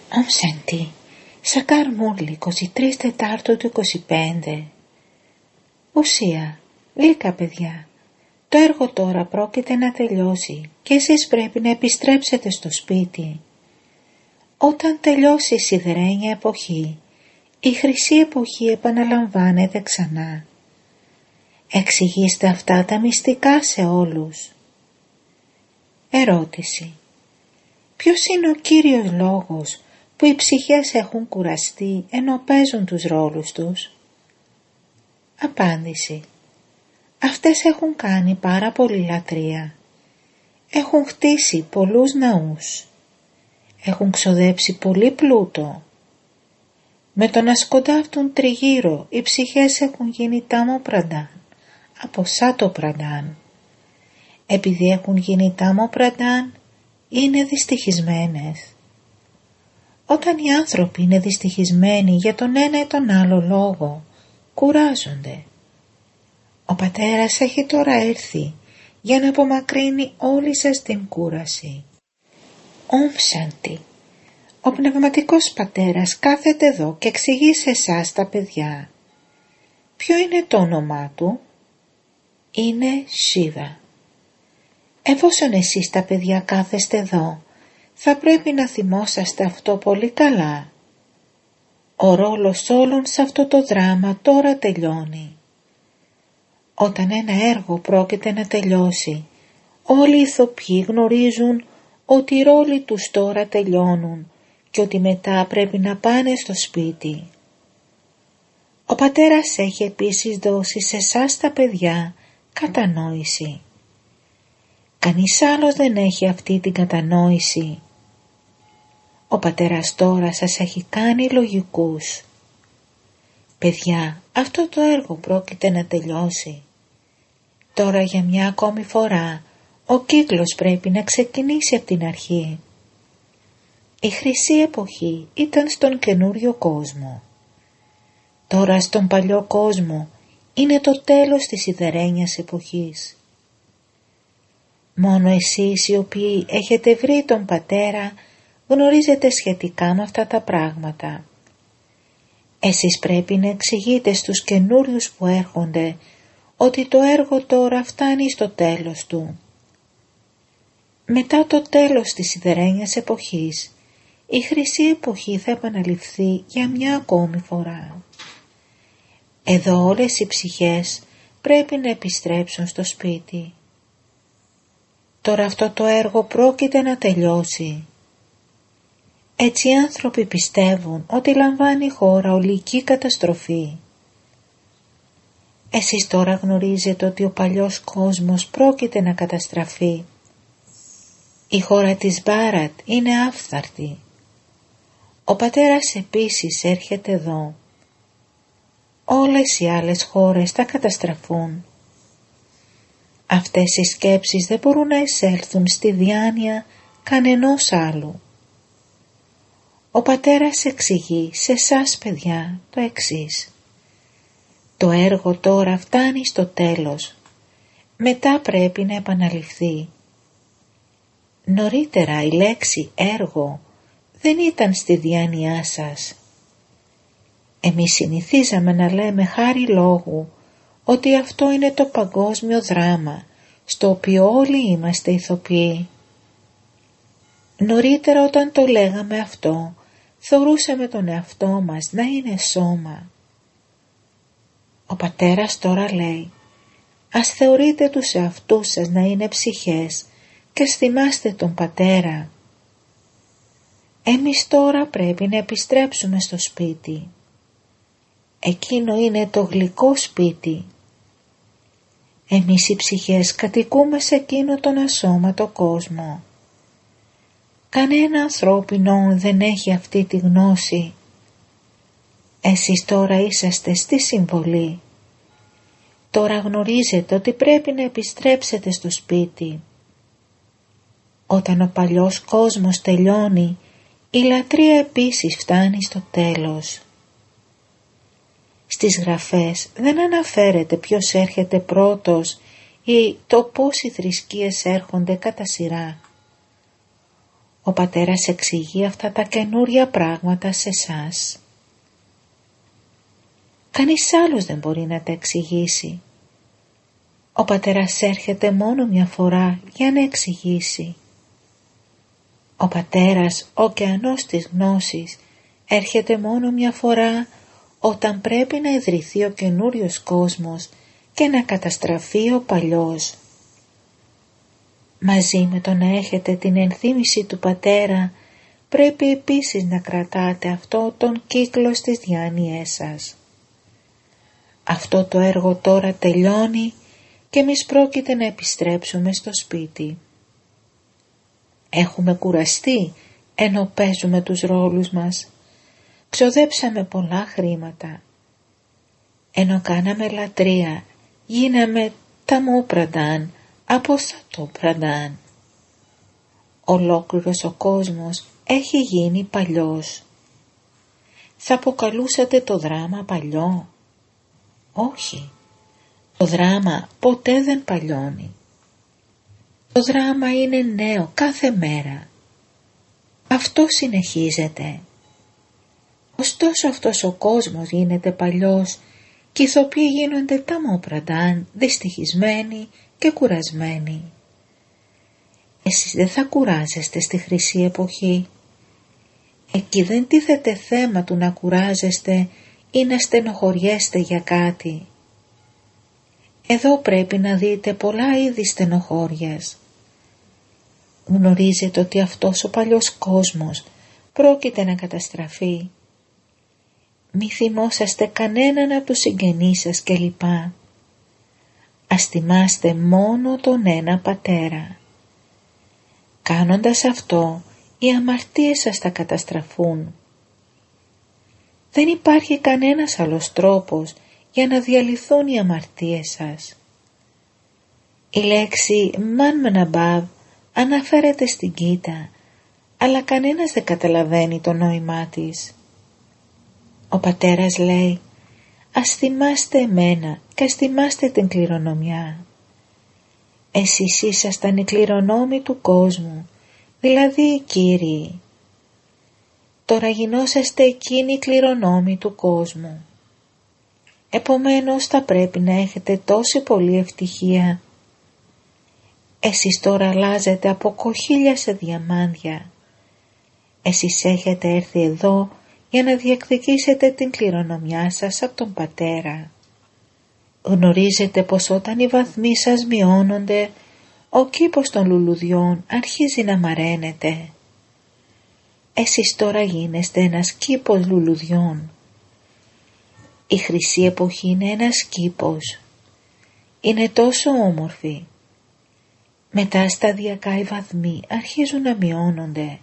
Om Shanti, Σακάρ Μούρλι, 23 Τετάρτου του 25. Ουσία, γλυκά παιδιά, το έργο τώρα πρόκειται να τελειώσει και εσείς πρέπει να επιστρέψετε στο σπίτι. Όταν τελειώσει η σιδερένια εποχή, η χρυσή εποχή επαναλαμβάνεται ξανά. Εξηγήστε αυτά τα μυστικά σε όλους. Ερώτηση. Ποιος είναι ο κύριος λόγος που οι ψυχές έχουν κουραστεί ενώ παίζουν τους ρόλους τους? Απάντηση. Αυτές έχουν κάνει πάρα πολύ λατρεία. Έχουν χτίσει πολλούς ναούς. Έχουν ξοδέψει πολύ πλούτο. Με το να σκοντάφτουν τριγύρω οι ψυχές έχουν γίνει τάμο πραντάν, από σάτο πραντάν. Επειδή έχουν γίνει τάμο πραντάν, είναι δυστυχισμένες. Όταν οι άνθρωποι είναι δυστυχισμένοι για τον ένα ή τον άλλο λόγο, κουράζονται. Ο πατέρας έχει τώρα έρθει για να απομακρύνει όλη σας την κούραση. Om Shanti. Ο πνευματικός πατέρας κάθεται εδώ και εξηγεί σε εσάς τα παιδιά. Ποιο είναι το όνομά του? Είναι Σίβα. Εφόσον εσείς τα παιδιά κάθεστε εδώ, θα πρέπει να θυμόσαστε αυτό πολύ καλά. Ο ρόλος όλων σε αυτό το δράμα τώρα τελειώνει. Όταν ένα έργο πρόκειται να τελειώσει, όλοι οι ηθοποιοί γνωρίζουν ότι οι ρόλοι τους τώρα τελειώνουν και ότι μετά πρέπει να πάνε στο σπίτι. Ο πατέρας έχει επίσης δώσει σε εσάς τα παιδιά κατανόηση. Κανείς άλλος δεν έχει αυτή την κατανόηση. Ο πατέρας τώρα σας έχει κάνει λογικούς. Παιδιά, αυτό το έργο πρόκειται να τελειώσει. Τώρα για μια ακόμη φορά ο κύκλος πρέπει να ξεκινήσει από την αρχή. Η χρυσή εποχή ήταν στον καινούριο κόσμο. Τώρα στον παλιό κόσμο είναι το τέλος της σιδερένιας εποχής. Μόνο εσείς οι οποίοι έχετε βρει τον πατέρα γνωρίζετε σχετικά με αυτά τα πράγματα. Εσείς πρέπει να εξηγείτε στους καινούριους που έρχονται ότι το έργο τώρα φτάνει στο τέλος του. Μετά το τέλος της σιδερένιας εποχής, η χρυσή εποχή θα επαναληφθεί για μια ακόμη φορά. Εδώ όλες οι ψυχές πρέπει να επιστρέψουν στο σπίτι. Τώρα αυτό το έργο πρόκειται να τελειώσει. Έτσι οι άνθρωποι πιστεύουν ότι λαμβάνει η χώρα ολική καταστροφή. Εσείς τώρα γνωρίζετε ότι ο παλιός κόσμος πρόκειται να καταστραφεί. Η χώρα της Μπάρατ είναι άφθαρτη. Ο πατέρας επίσης έρχεται εδώ. Όλες οι άλλες χώρες θα καταστραφούν. Αυτές οι σκέψεις δεν μπορούν να εισέλθουν στη διάνοια κανενός άλλου. Ο πατέρας εξηγεί σε εσάς παιδιά το εξής. Το έργο τώρα φτάνει στο τέλος. Μετά πρέπει να επαναληφθεί. Νωρίτερα η λέξη έργο δεν ήταν στη διάνοιά σας. Εμείς συνηθίζαμε να λέμε χάρη λόγου ότι αυτό είναι το παγκόσμιο δράμα στο οποίο όλοι είμαστε ηθοποιοί. Νωρίτερα όταν το λέγαμε αυτό, θεωρούσαμε τον εαυτό μας να είναι σώμα. Ο πατέρας τώρα λέει, ας θεωρείτε τους εαυτούς σας να είναι ψυχές και ας θυμάστε τον πατέρα. Εμείς τώρα πρέπει να επιστρέψουμε στο σπίτι. Εκείνο είναι το γλυκό σπίτι. Εμείς οι ψυχές κατοικούμε σε εκείνο τον ασώματο κόσμο. Κανένα ανθρώπινο δεν έχει αυτή τη γνώση. Εσείς τώρα είσαστε στη συμβολή. Τώρα γνωρίζετε ότι πρέπει να επιστρέψετε στο σπίτι. Όταν ο παλιός κόσμος τελειώνει, η λατρεία επίσης φτάνει στο τέλος. Στις γραφές δεν αναφέρεται ποιος έρχεται πρώτος ή το πώς οι θρησκείες έρχονται κατά σειρά. Ο πατέρας εξηγεί αυτά τα καινούρια πράγματα σε εσάς. Κανείς άλλος δεν μπορεί να τα εξηγήσει. Ο πατέρας έρχεται μόνο μια φορά για να εξηγήσει. Ο πατέρας, ο ωκεανός της γνώσης, έρχεται μόνο μια φορά όταν πρέπει να ιδρυθεί ο καινούριος κόσμος και να καταστραφεί ο παλιός. Μαζί με το να έχετε την ενθύμηση του πατέρα, πρέπει επίσης να κρατάτε αυτό τον κύκλο στις διάνοιές σας. Αυτό το έργο τώρα τελειώνει και εμείς πρόκειται να επιστρέψουμε στο σπίτι. Έχουμε κουραστεί ενώ παίζουμε τους ρόλους μας. Ξοδέψαμε πολλά χρήματα. Ενώ κάναμε λατρεία, γίναμε ταμόπραντάν, αποστατόπραντάν. Ολόκληρος ο κόσμος έχει γίνει παλιός. Θα αποκαλούσατε το δράμα παλιό? Όχι. Το δράμα ποτέ δεν παλιώνει. Το δράμα είναι νέο κάθε μέρα. Αυτό συνεχίζεται. Ωστόσο αυτός ο κόσμος γίνεται παλιός και οι ηθοποιοί γίνονται ταμόπραντάν, δυστυχισμένοι και κουρασμένοι. Εσείς δεν θα κουράζεστε στη χρυσή εποχή. Εκεί δεν τίθεται θέμα του να κουράζεστε ή να στενοχωριέστε για κάτι. Εδώ πρέπει να δείτε πολλά είδη στενοχώριας. Γνωρίζετε ότι αυτός ο παλιός κόσμος πρόκειται να καταστραφεί. Μη θυμόσαστε κανέναν από τους συγγενείς σας κλπ. Ας θυμάστε μόνο τον ένα πατέρα. Κάνοντας αυτό, οι αμαρτίες σας θα καταστραφούν. Δεν υπάρχει κανένας άλλος τρόπος για να διαλυθούν οι αμαρτίες σας. Η λέξη «μαν αναφέρεται στην κήτα, αλλά κανένας δεν καταλαβαίνει το νόημά της. Ο πατέρας λέει «Ας θυμάστε εμένα και ας θυμάστε την κληρονομιά». Εσείς ήσασταν οι κληρονόμοι του κόσμου, δηλαδή οι Κύριοι. Τώρα γινόσαστε εκείνοι οι κληρονόμοι του κόσμου. Επομένως θα πρέπει να έχετε τόση πολλή ευτυχία. Εσείς τώρα αλλάζετε από κοχύλια σε διαμάντια. Εσείς έχετε έρθει εδώ για να διεκδικήσετε την κληρονομιά σας από τον πατέρα. Γνωρίζετε πως όταν οι βαθμοί σας μειώνονται, ο κήπος των λουλουδιών αρχίζει να μαραίνεται. Εσείς τώρα γίνεστε ένας κήπος λουλουδιών. Η χρυσή εποχή είναι ένας κήπος. Είναι τόσο όμορφη. Μετά σταδιακά οι βαθμοί αρχίζουν να μειώνονται.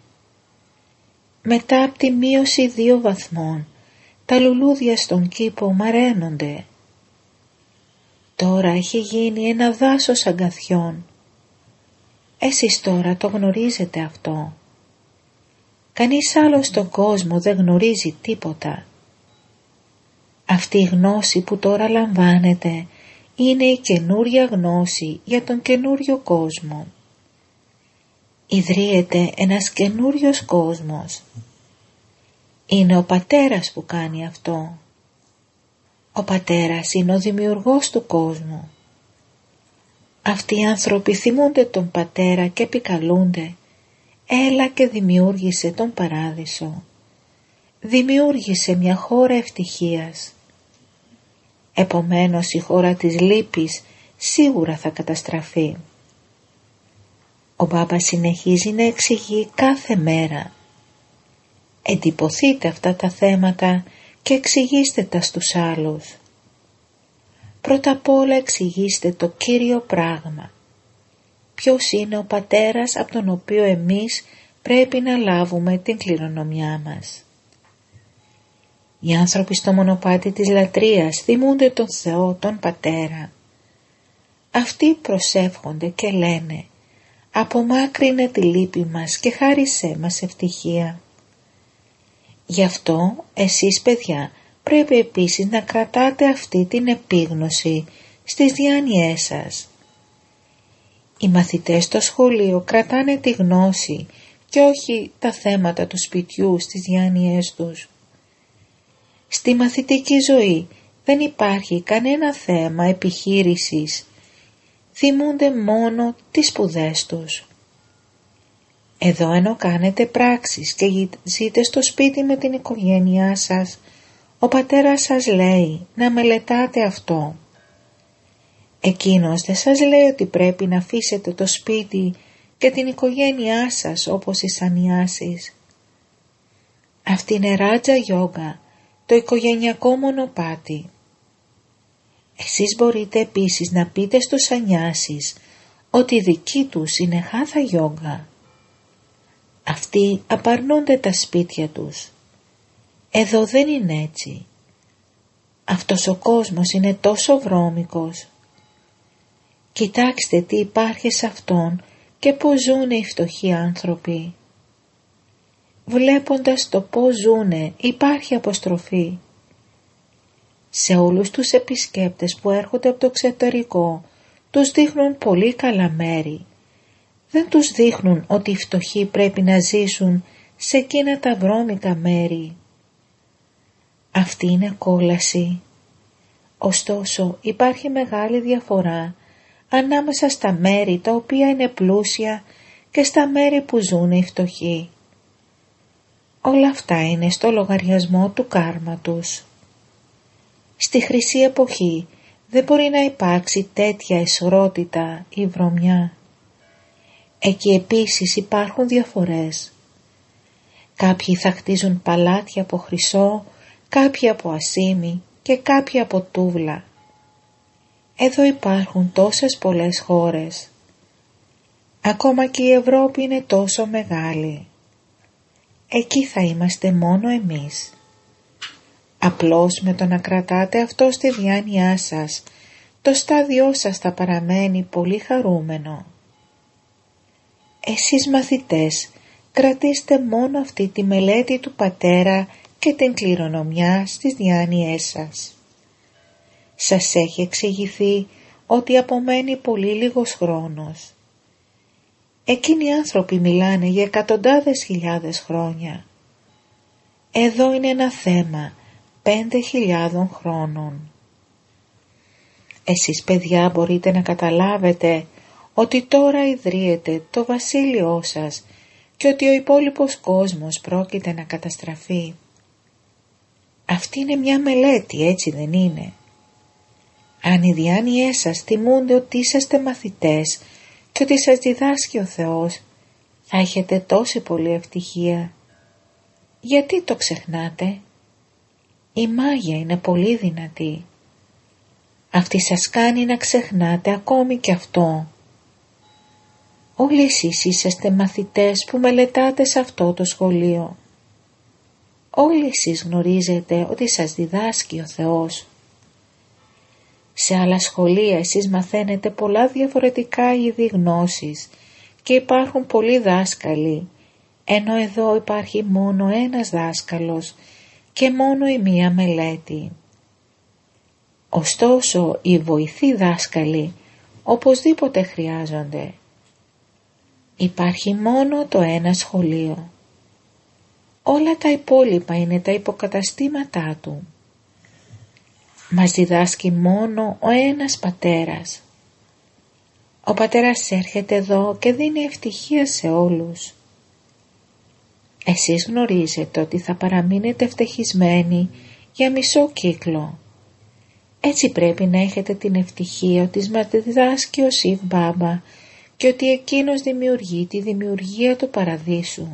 Μετά από τη μείωση 2 βαθμών, τα λουλούδια στον κήπο μαραίνονται. Τώρα έχει γίνει ένα δάσος αγκαθιών. Εσείς τώρα το γνωρίζετε αυτό. Κανείς άλλος στον κόσμο δεν γνωρίζει τίποτα. Αυτή η γνώση που τώρα λαμβάνετε είναι η καινούρια γνώση για τον καινούριο κόσμο. Ιδρύεται ένας καινούριος κόσμος. Είναι ο πατέρας που κάνει αυτό. Ο πατέρας είναι ο δημιουργός του κόσμου. Αυτοί οι άνθρωποι θυμούνται τον πατέρα και επικαλούνται. Έλα και δημιούργησε τον παράδεισο. Δημιούργησε μια χώρα ευτυχίας. Επομένως η χώρα της λύπης σίγουρα θα καταστραφεί. Ο Μπάμπας συνεχίζει να εξηγεί κάθε μέρα. Εντυπωθείτε αυτά τα θέματα και εξηγήστε τα στους άλλους. Πρώτα απ' όλα εξηγήστε το κύριο πράγμα. Ποιος είναι ο πατέρας από τον οποίο εμείς πρέπει να λάβουμε την κληρονομιά μας. Οι άνθρωποι στο μονοπάτι της λατρείας θυμούνται τον Θεό, τον Πατέρα. Αυτοί προσεύχονται και λένε «Απομάκρυνε τη λύπη μας και χάρισέ μας ευτυχία». Γι' αυτό εσείς παιδιά πρέπει επίσης να κρατάτε αυτή την επίγνωση στις διάνοιές σας. Οι μαθητές στο σχολείο κρατάνε τη γνώση και όχι τα θέματα του σπιτιού στις διάνοιές τους. Στη μαθητική ζωή δεν υπάρχει κανένα θέμα επιχείρησης, θυμούνται μόνο τις σπουδές τους. Εδώ ενώ κάνετε πράξεις και ζείτε στο σπίτι με την οικογένειά σας, ο πατέρας σας λέει να μελετάτε αυτό. Εκείνος δεν σας λέει ότι πρέπει να αφήσετε το σπίτι και την οικογένειά σας όπως οι σανιάσεις. Αυτή είναι Ράτζα Γιόγκα, το οικογενειακό μονοπάτι. Εσείς μπορείτε επίσης να πείτε στους σανιάσεις ότι δική τους είναι Χάθα Γιόγκα. Αυτοί απαρνούνται τα σπίτια τους. Εδώ δεν είναι έτσι. Αυτός ο κόσμος είναι τόσο βρώμικος. Κοιτάξτε τι υπάρχει σε αυτόν και πώς ζουνε οι φτωχοί άνθρωποι. Βλέποντας το πώς ζουνε υπάρχει αποστροφή. Σε όλους τους επισκέπτες που έρχονται από το εξωτερικό τους δείχνουν πολύ καλά μέρη. Δεν τους δείχνουν ότι οι φτωχοί πρέπει να ζήσουν σε εκείνα τα βρώμικα μέρη. Αυτή είναι κόλαση. Ωστόσο υπάρχει μεγάλη διαφορά ανάμεσα στα μέρη τα οποία είναι πλούσια και στα μέρη που ζουν οι φτωχοί. Όλα αυτά είναι στο λογαριασμό του κάρμα τους. Στη χρυσή εποχή δεν μπορεί να υπάρξει τέτοια αισχρότητα ή βρωμιά. Εκεί επίσης υπάρχουν διαφορές. Κάποιοι θα χτίζουν παλάτια από χρυσό, κάποιοι από ασήμι και κάποιοι από τούβλα. Εδώ υπάρχουν τόσες πολλές χώρες. Ακόμα και η Ευρώπη είναι τόσο μεγάλη. Εκεί θα είμαστε μόνο εμείς. Απλώς με το να κρατάτε αυτό στη διάνοιά σας, το στάδιό σας θα παραμένει πολύ χαρούμενο. Εσείς μαθητές, κρατήστε μόνο αυτή τη μελέτη του πατέρα και την κληρονομιά στις διάνοιές σας. Σας έχει εξηγηθεί ότι απομένει πολύ λίγος χρόνος. Εκείνοι οι άνθρωποι μιλάνε για εκατοντάδες χιλιάδες χρόνια. Εδώ είναι ένα θέμα 5.000 χρόνων. Εσείς παιδιά μπορείτε να καταλάβετε ότι τώρα ιδρύεται το βασίλειό σας και ότι ο υπόλοιπος κόσμος πρόκειται να καταστραφεί. Αυτή είναι μια μελέτη, έτσι δεν είναι? Αν οι διάνοιές σας θυμούνται ότι είσαστε μαθητές και ότι σας διδάσκει ο Θεός, θα έχετε τόση πολύ ευτυχία. Γιατί το ξεχνάτε? Η μάγια είναι πολύ δυνατή. Αυτή σας κάνει να ξεχνάτε ακόμη και αυτό. Όλοι εσείς είσαστε μαθητές που μελετάτε σε αυτό το σχολείο. Όλοι εσείς γνωρίζετε ότι σας διδάσκει ο Θεός. Σε άλλα σχολεία εσείς μαθαίνετε πολλά διαφορετικά είδη γνώσης και υπάρχουν πολλοί δάσκαλοι, ενώ εδώ υπάρχει μόνο ένας δάσκαλος και μόνο η μία μελέτη. Ωστόσο οι βοηθοί δάσκαλοι οπωσδήποτε χρειάζονται. Υπάρχει μόνο το ένα σχολείο. Όλα τα υπόλοιπα είναι τα υποκαταστήματά του. Μας διδάσκει μόνο ο ένας πατέρας. Ο πατέρας έρχεται εδώ και δίνει ευτυχία σε όλους. Εσείς γνωρίζετε ότι θα παραμείνετε ευτυχισμένοι για μισό κύκλο. Έτσι πρέπει να έχετε την ευτυχία ότι μας διδάσκει ο Σιβ Μπάμπα και ότι εκείνος δημιουργεί τη δημιουργία του παραδείσου.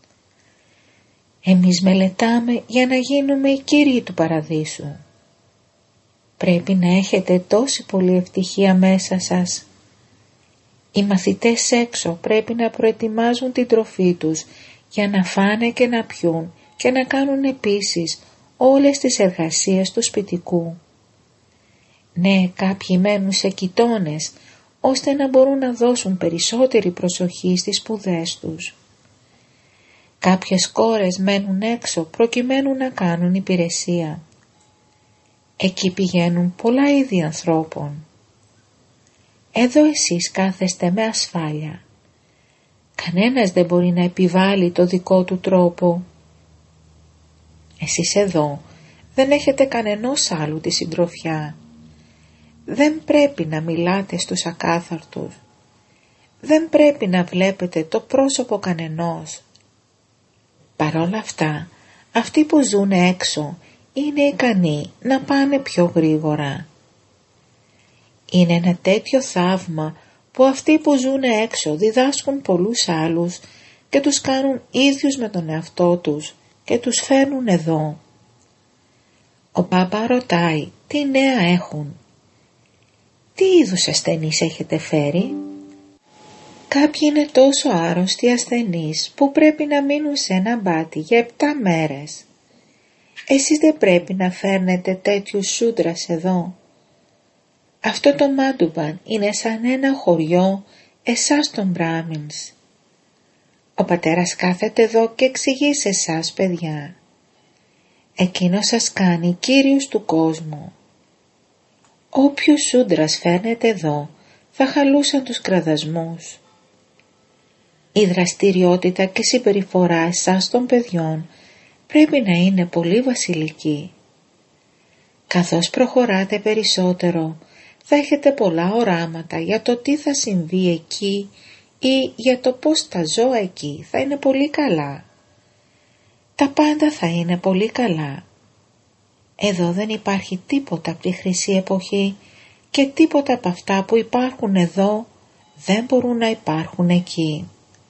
Εμείς μελετάμε για να γίνουμε οι κύριοι του παραδείσου. Πρέπει να έχετε τόση πολλή ευτυχία μέσα σας. Οι μαθητές έξω πρέπει να προετοιμάζουν την τροφή τους για να φάνε και να πιούν και να κάνουν επίσης όλες τις εργασίες του σπιτικού. Ναι, κάποιοι μένουν σε κοιτώνες ώστε να μπορούν να δώσουν περισσότερη προσοχή στις σπουδές τους. Κάποιες κόρες μένουν έξω προκειμένου να κάνουν υπηρεσία. Εκεί πηγαίνουν πολλά είδη ανθρώπων. Εδώ εσείς κάθεστε με ασφάλεια. Κανένας δεν μπορεί να επιβάλλει το δικό του τρόπο. Εσείς εδώ δεν έχετε κανενός άλλου τη συντροφιά. Δεν πρέπει να μιλάτε στους ακάθαρτους. Δεν πρέπει να βλέπετε το πρόσωπο κανενός. Παρ' όλα αυτά, αυτοί που ζουν έξω είναι ικανοί να πάνε πιο γρήγορα. Είναι ένα τέτοιο θαύμα που αυτοί που ζουν έξω διδάσκουν πολλούς άλλους και τους κάνουν ίδιους με τον εαυτό τους και τους φέρνουν εδώ. Ο Μπάμπα ρωτάει τι νέα έχουν. Τι είδους ασθενείς έχετε φέρει? Κάποιοι είναι τόσο άρρωστοι ασθενείς που πρέπει να μείνουν σε ένα μπάτι για 7 μέρες. Εσείς δεν πρέπει να φέρνετε τέτοιους σούντρας εδώ. Αυτό το Μάντουμπαν είναι σαν ένα χωριό εσάς των Μπράμινς. Ο πατέρας κάθεται εδώ και εξηγεί σε εσάς, παιδιά. Εκείνος σας κάνει κύριους του κόσμου. Όποιους σούντρας φέρνετε εδώ θα χαλούσαν τους κραδασμούς. Η δραστηριότητα και συμπεριφορά εσάς των παιδιών πρέπει να είναι πολύ βασιλική. Καθώς προχωράτε περισσότερο, θα έχετε πολλά οράματα για το τι θα συμβεί εκεί ή για το πώς τα ζώα εκεί θα είναι πολύ καλά. Τα πάντα θα είναι πολύ καλά. Εδώ δεν υπάρχει τίποτα από τη Χρυσή Εποχή και τίποτα από αυτά που υπάρχουν εδώ δεν μπορούν να υπάρχουν εκεί.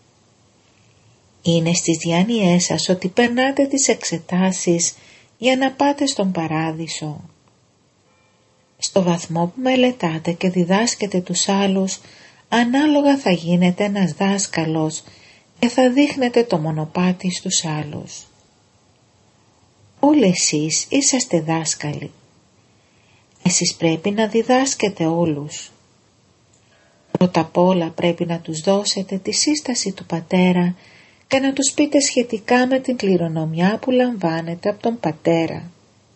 Είναι στις διάνοιές σας ότι περνάτε τις εξετάσεις για να πάτε στον Παράδεισο. Στο βαθμό που μελετάτε και διδάσκετε τους άλλους, ανάλογα θα γίνετε ένας δάσκαλος και θα δείχνετε το μονοπάτι στους άλλους. Όλοι εσείς είσαστε δάσκαλοι. Εσείς πρέπει να διδάσκετε όλους. Πρώτα απ' όλα πρέπει να τους δώσετε τη σύσταση του πατέρα και να τους πείτε σχετικά με την κληρονομιά που λαμβάνετε από τον πατέρα.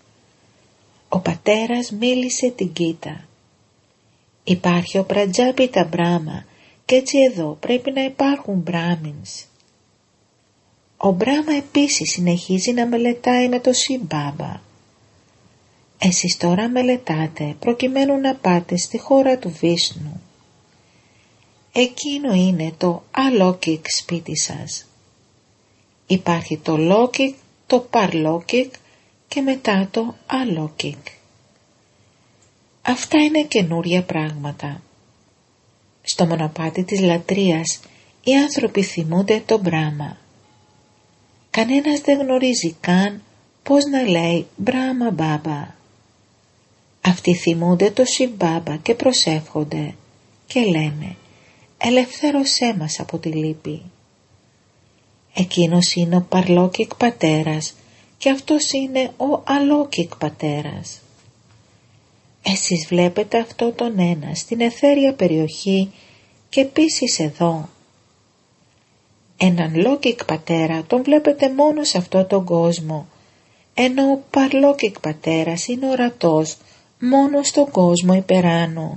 Ο πατέρας μίλησε την Γκίτα. Υπάρχει ο Πρατζάπιτα Μπράμα και έτσι εδώ πρέπει να υπάρχουν Μπράμινς. Ο Μπράμα επίσης συνεχίζει να μελετάει με το Σιβ Μπάμπα. Εσείς τώρα μελετάτε προκειμένου να πάτε στη χώρα του Βίσνου. Εκείνο είναι το αλόκικ σπίτι σας. Υπάρχει το λόκικ, το παρλόκικ και μετά το αλόκικ. Αυτά είναι καινούρια πράγματα. Στο μονοπάτι της λατρείας οι άνθρωποι θυμούνται το Μπράμα. Κανένας δεν γνωρίζει καν πώς να λέει Μπράμα Μπάμπα. Αυτοί θυμούνται το Σιβ Μπάμπα και προσεύχονται και λένε ελευθέρωσέ μας από τη λύπη. Εκείνος είναι ο παρλόκικ πατέρας και αυτός είναι ο αλόκικ πατέρας. Εσείς βλέπετε αυτό τον ένα στην αιθέρια περιοχή και επίσης εδώ. Έναν λόκικ πατέρα τον βλέπετε μόνο σε αυτό τον κόσμο, ενώ ο παρλόκικ πατέρας είναι ορατός μόνο στον κόσμο υπεράνω.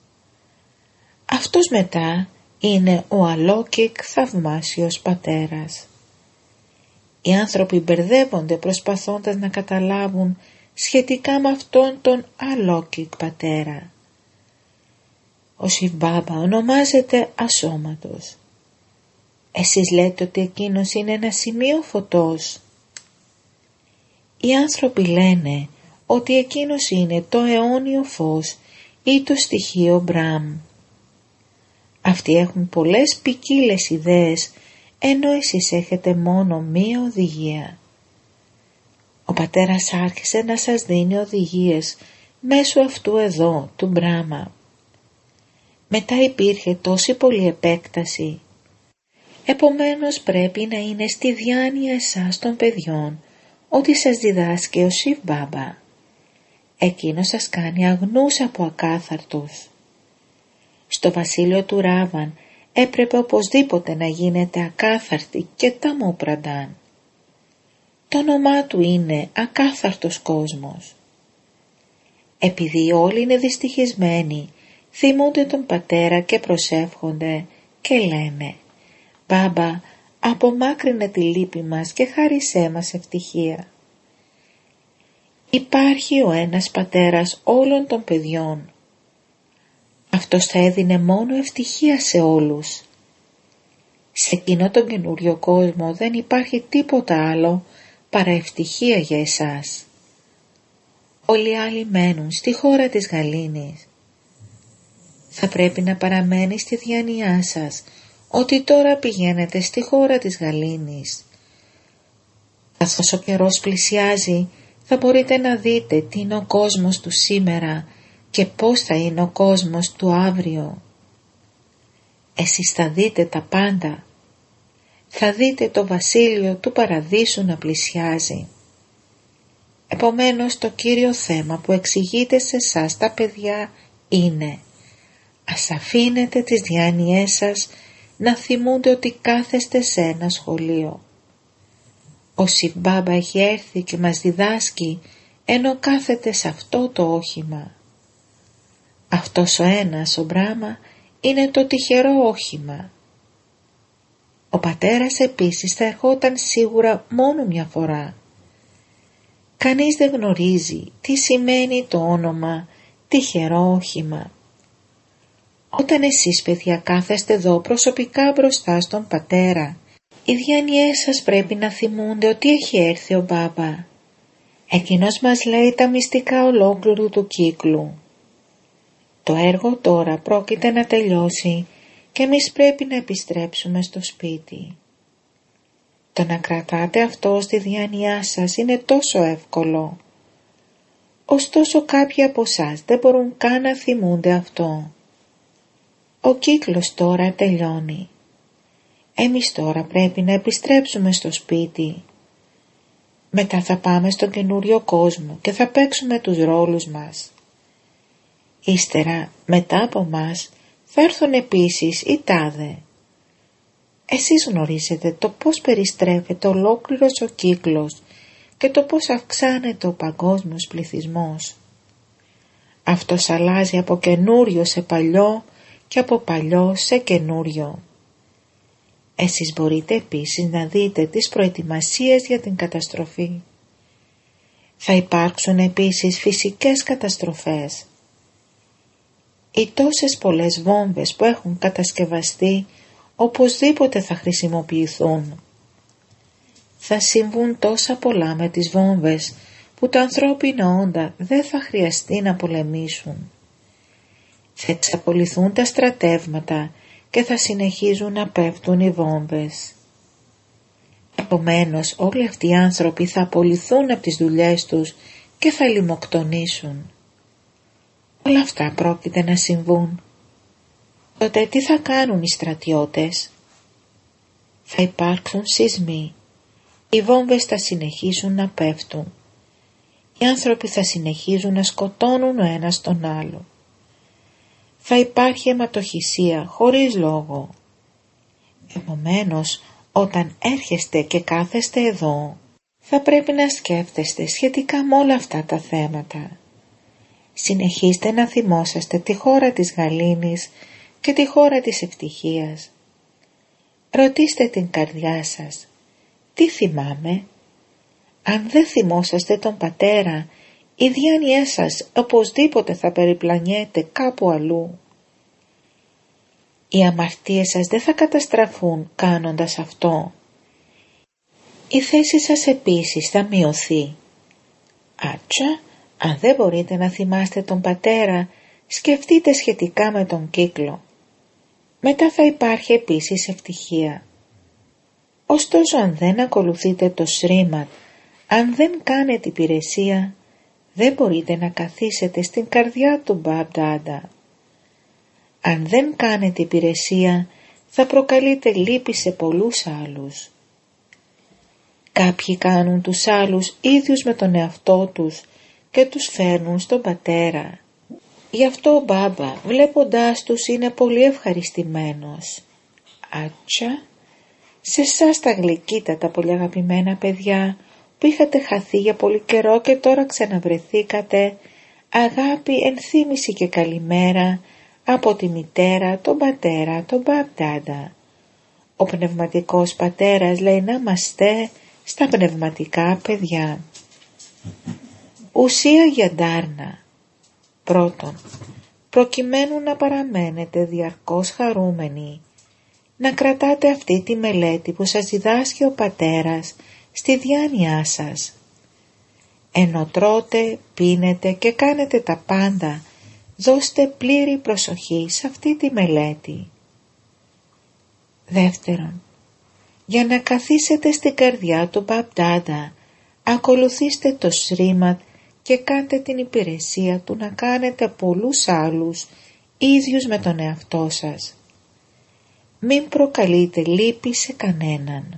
Αυτός μετά είναι ο αλόκικ θαυμάσιος πατέρας. Οι άνθρωποι μπερδεύονται προσπαθώντας να καταλάβουν σχετικά με αυτόν τον αλόκικ πατέρα. Ο Σιβ Μπάμπα ονομάζεται ασώματος. Εσείς λέτε ότι εκείνος είναι ένα σημείο φωτός. Οι άνθρωποι λένε ότι εκείνος είναι το αιώνιο φως ή το στοιχείο Μπραμ. Αυτοί έχουν πολλές ποικίλες ιδέες, ενώ εσείς έχετε μόνο μία οδηγία. Ο πατέρας άρχισε να σας δίνει οδηγίες μέσω αυτού εδώ, του Μπράμα. Μετά υπήρχε τόση πολλή επέκταση. Επομένως πρέπει να είναι στη διάνοια εσάς των παιδιών ότι σας διδάσκει ο Σιβ Μπάμπα. Εκείνος σας κάνει αγνούς από ακάθαρτους. Στο βασίλειο του Ράβαν έπρεπε οπωσδήποτε να γίνετε ακάθαρτοι και ταμόπραντάν. Το όνομά του είναι ακάθαρτος κόσμος. Επειδή όλοι είναι δυστυχισμένοι, θυμούνται τον πατέρα και προσεύχονται και λένε Μπάμπα, απομάκρυνε τη λύπη μας και χάρισέ μας ευτυχία. Υπάρχει ο ένας πατέρας όλων των παιδιών. Αυτός θα έδινε μόνο ευτυχία σε όλους. Σε εκείνο τον καινούριο κόσμο δεν υπάρχει τίποτα άλλο παρά ευτυχία για εσάς. Όλοι οι άλλοι μένουν στη χώρα της γαλήνης. Θα πρέπει να παραμένει στη διάνοιά σας ότι τώρα πηγαίνετε στη χώρα της γαλήνης. Καθώς ο καιρός πλησιάζει, θα μπορείτε να δείτε τι είναι ο κόσμος του σήμερα και πώς θα είναι ο κόσμος του αύριο. Εσείς θα δείτε τα πάντα. Θα δείτε το βασίλειο του παραδείσου να πλησιάζει. Επομένως το κύριο θέμα που εξηγείται σε εσάς τα παιδιά είναι: ας αφήνετε τις διάνοιές σας να θυμούνται ότι κάθεστε σε ένα σχολείο. Ο Σιμπάμπα έχει έρθει και μας διδάσκει ενώ κάθεται σε αυτό το όχημα. Αυτός ο ένας, ο Μπράμα, είναι το τυχερό όχημα. Ο πατέρας επίσης θα ερχόταν σίγουρα μόνο μια φορά. Κανείς δεν γνωρίζει τι σημαίνει το όνομα τυχερό όχημα. Όταν εσείς παιδιά κάθεστε εδώ προσωπικά μπροστά στον πατέρα, οι διάνοιές σας πρέπει να θυμούνται ότι έχει έρθει ο Μπάμπα. Εκείνος μας λέει τα μυστικά ολόκληρου του κύκλου. Το έργο τώρα πρόκειται να τελειώσει και εμείς πρέπει να επιστρέψουμε στο σπίτι. Το να κρατάτε αυτό στη διάνοιά σας είναι τόσο εύκολο. Ωστόσο κάποιοι από εσάς δεν μπορούν καν να θυμούνται αυτό. Ο κύκλος τώρα τελειώνει. Εμείς τώρα πρέπει να επιστρέψουμε στο σπίτι. Μετά θα πάμε στον καινούριο κόσμο και θα παίξουμε τους ρόλους μας. Ύστερα, μετά από μας, θα έρθουν επίσης οι τάδε. Εσείς γνωρίζετε το πώς περιστρέφεται ολόκληρος ο κύκλος και το πώς αυξάνεται ο παγκόσμιος πληθυσμός. Αυτός αλλάζει από καινούριο σε παλιό και από παλιό σε καινούριο. Εσείς μπορείτε επίσης να δείτε τις προετοιμασίες για την καταστροφή. Θα υπάρξουν επίσης φυσικές καταστροφές. Οι τόσες πολλές βόμβες που έχουν κατασκευαστεί οπωσδήποτε θα χρησιμοποιηθούν. Θα συμβούν τόσα πολλά με τις βόμβες που τα ανθρώπινα όντα δεν θα χρειαστεί να πολεμήσουν. Θα εξαπολυθούν τα στρατεύματα και θα συνεχίζουν να πέφτουν οι βόμβες. Επομένως όλοι αυτοί οι άνθρωποι θα απολυθούν από τις δουλειές τους και θα λιμοκτονήσουν. Όλα αυτά πρόκειται να συμβούν. Τότε τι θα κάνουν οι στρατιώτες? Θα υπάρξουν σεισμοί. Οι βόμβες θα συνεχίσουν να πέφτουν. Οι άνθρωποι θα συνεχίζουν να σκοτώνουν ο ένας τον άλλο. Θα υπάρχει αιματοχυσία χωρίς λόγο. Επομένως, όταν έρχεστε και κάθεστε εδώ, θα πρέπει να σκέφτεστε σχετικά με όλα αυτά τα θέματα. Συνεχίστε να θυμόσαστε τη χώρα της γαλήνης και τη χώρα της ευτυχίας. Ρωτήστε την καρδιά σας, τι θυμάμαι? Αν δεν θυμόσαστε τον πατέρα, η διάνοιά σας οπωσδήποτε θα περιπλανιέται κάπου αλλού. Οι αμαρτίες σας δεν θα καταστραφούν κάνοντας αυτό. Η θέση σας επίσης θα μειωθεί. Άτσα, αν δεν μπορείτε να θυμάστε τον πατέρα, σκεφτείτε σχετικά με τον κύκλο. Μετά θα υπάρχει επίσης ευτυχία. Ωστόσο αν δεν ακολουθείτε το Σρίμαντ, αν δεν κάνετε υπηρεσία, δεν μπορείτε να καθίσετε στην καρδιά του Μπαμπ Ντάντα. Αν δεν κάνετε υπηρεσία, θα προκαλείτε λύπη σε πολλούς άλλους. Κάποιοι κάνουν τους άλλους ίδιους με τον εαυτό τους και τους φέρνουν στον πατέρα. Γι' αυτό ο Μπάμπα βλέποντάς τους είναι πολύ ευχαριστημένος. Άτσα, σε εσάς τα γλυκύτατα πολύ αγαπημένα παιδιά που είχατε χαθεί για πολύ καιρό και τώρα ξαναβρεθήκατε, αγάπη, ενθύμηση και καλημέρα από τη μητέρα, τον πατέρα, τον Μπαμπ Ντάντα. Ο πνευματικός πατέρας λέει να είμαστε στα πνευματικά παιδιά. Ουσία για ντάρνα. Πρώτον, προκειμένου να παραμένετε διαρκώς χαρούμενοι, να κρατάτε αυτή τη μελέτη που σας διδάσκει ο πατέρας στη διάνοιά σας. Ενώ τρώτε, πίνετε και κάνετε τα πάντα, δώστε πλήρη προσοχή σε αυτή τη μελέτη. Δεύτερον, για να καθίσετε στην καρδιά του Μπαπ-Ντάντα, ακολουθήστε το Σρίμαντ και κάντε την υπηρεσία του να κάνετε πολλούς άλλους ίδιους με τον εαυτό σας. Μην προκαλείτε λύπη σε κανέναν.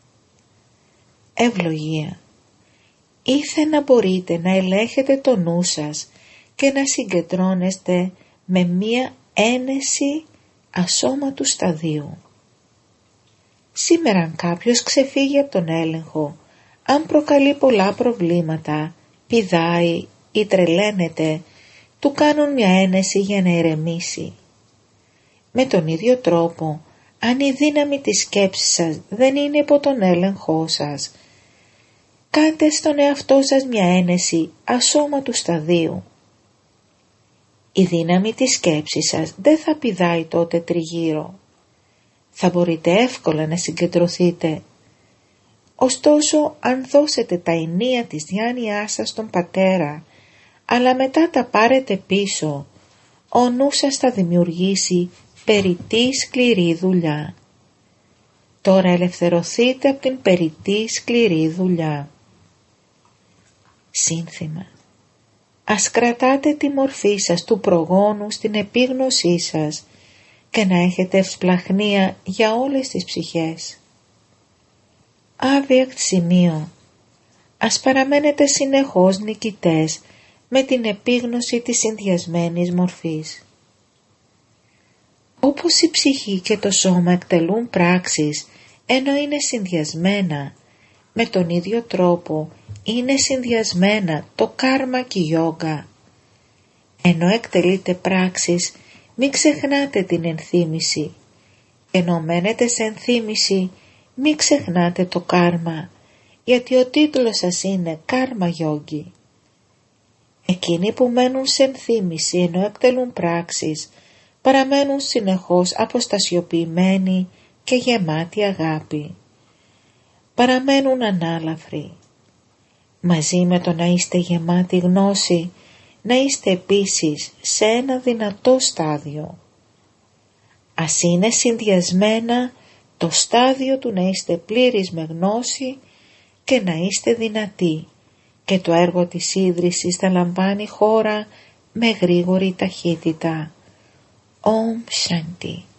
Ευλογία. Ήθε να μπορείτε να ελέγχετε το νου σας και να συγκεντρώνεστε με μία ένεση ασώματου σταδίου. Σήμερα αν κάποιος ξεφύγει από τον έλεγχο, αν προκαλεί πολλά προβλήματα, πηδάει ή τρελαίνεται, του κάνουν μια ένεση για να ηρεμήσει. Με τον ίδιο τρόπο, αν η δύναμη της σκέψης σας δεν είναι υπό τον έλεγχό σας, κάντε στον εαυτό σας μια ένεση ασώματου σταδίου. Η δύναμη της σκέψης σας δεν θα πηδάει τότε τριγύρω. Θα μπορείτε εύκολα να συγκεντρωθείτε. Ωστόσο, αν δώσετε τα ενία της διάνοιάς σας στον πατέρα, αλλά μετά τα πάρετε πίσω, ο νους σας θα δημιουργήσει περιττή σκληρή δουλειά. Τώρα ελευθερωθείτε από την περιττή σκληρή δουλειά. Σύνθημα. Ας κρατάτε τη μορφή σας του προγόνου στην επίγνωσή σας και να έχετε ευσπλαχνία για όλες τις ψυχές. Άβιακτ σημείο. Ας παραμένετε συνεχώς νικητές με την επίγνωση της συνδυασμένης μορφής. Όπως η ψυχή και το σώμα εκτελούν πράξεις ενώ είναι συνδυασμένα, με τον ίδιο τρόπο είναι συνδυασμένα το κάρμα και η γιόγκα. Ενώ εκτελείτε πράξεις, μην ξεχνάτε την ενθύμηση. Ενώ μένετε σε ενθύμηση, μην ξεχνάτε το κάρμα, γιατί ο τίτλος σας είναι κάρμα γιόγκι. Εκείνοι που μένουν σε ενθύμηση ενώ εκτελούν πράξεις, παραμένουν συνεχώς αποστασιοποιημένοι και γεμάτοι αγάπη. Παραμένουν ανάλαφροι. Μαζί με το να είστε γεμάτοι γνώση, να είστε επίσης σε ένα δυνατό στάδιο. Ας είναι συνδυασμένα το στάδιο του να είστε πλήρεις με γνώση και να είστε δυνατοί, και το έργο της ίδρυσης θα λαμβάνει χώρα με γρήγορη ταχύτητα. Om Shanti.